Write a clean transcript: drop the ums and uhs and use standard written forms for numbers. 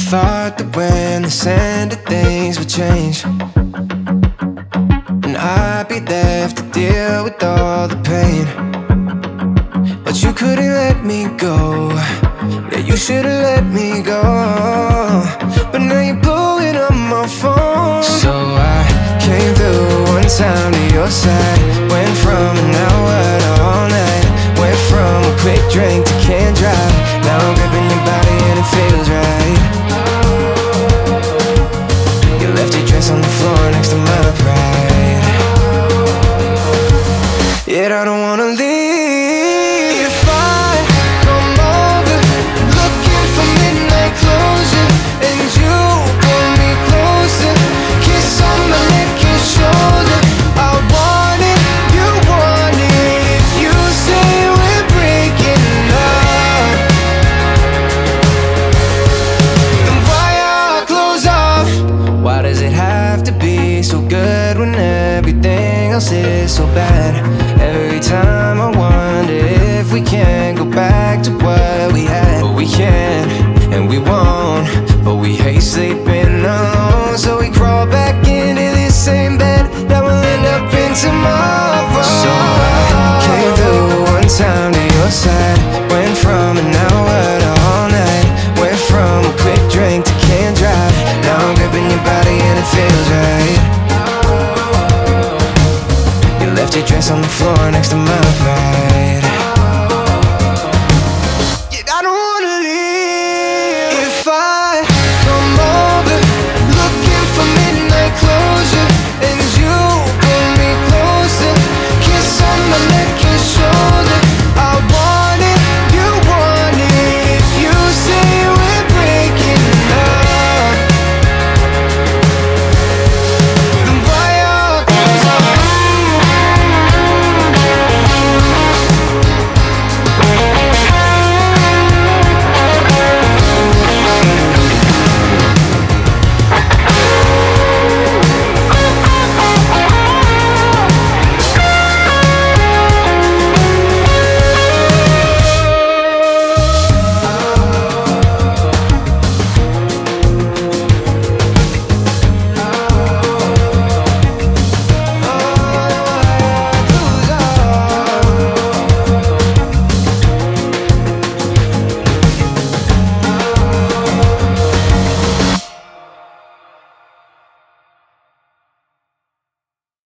thought that when the sand of things would change, and I'd be left to deal with all the pain. But you couldn't let me go. Yeah, you should've let me go. But now you're blowing up my phone. So I came through one time to your side. Went from an hour to all night. Went from a quick drink to can't drive. Now I'm gripping your body and it feels right. You left your dress on the floor next to my pride. Yet I don't wanna leave. If I come over looking for midnight closure, and you pull me closer, kiss on my neck and shoulder, I want it, you want it. If you say we're breaking up, then why our clothes off? Why does it have to be so good when everything else is so bad? Every time I wonder if we can go back to what we had. But we can't, and we won't. But we hate sleeping alone, so we crawl back into this same bed that will end up in tomorrow.